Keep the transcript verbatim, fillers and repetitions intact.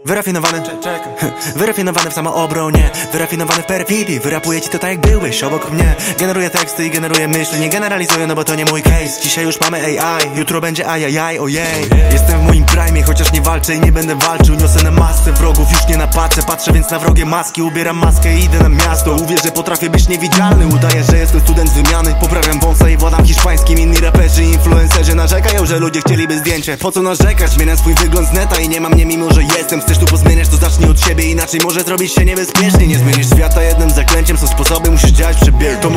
Wyrafinowany, wyrafinowany w samoobronie, wyrafinowany w perfidii. Wyrapuję ci to tak jak byłeś obok mnie. Generuję teksty i generuję myśli. Nie generalizuję, no bo to nie mój case. Dzisiaj już mamy A I, jutro będzie ajajaj, ojej. Jestem w moim prime, chociaż nie walczę i nie będę walczył. Niosę na masce wrogów, już nie na patrzę. Patrzę więc na wrogie maski, ubieram maskę i idę na miasto. Uwierz, że potrafię być niewidzialny. Udaję, że jestem student z wymiany. Poprawiam wąsa i władam hiszpańskim. Inni raperzy i influencerzy narzekają, że ludzie chcieliby zdjęcie. Po co narzekać? Zmieniam swój wygląd z neta i nie ma mnie, mimo że jestem. Chcesz tu pozmieniać, to zacznij od siebie, inaczej może zrobić się niebezpiecznie. Nie zmienisz świata jednym zaklęciem, są sposoby, musisz działać przy bieg.